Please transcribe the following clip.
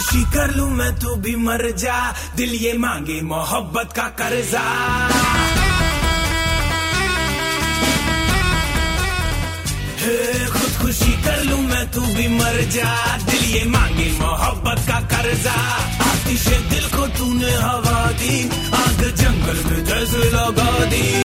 खुदकुशी कर लूं मैं तू भी मर जा, दिल ये मांगे मोहब्बत का कर्जा। खुदकुशी कर लूं मैं तू भी मर जा, दिल ये मांगे मोहब्बत का कर्जा। आतिशे दिल को तूने हवा दी, आग जंगल में जैसे लगा दी।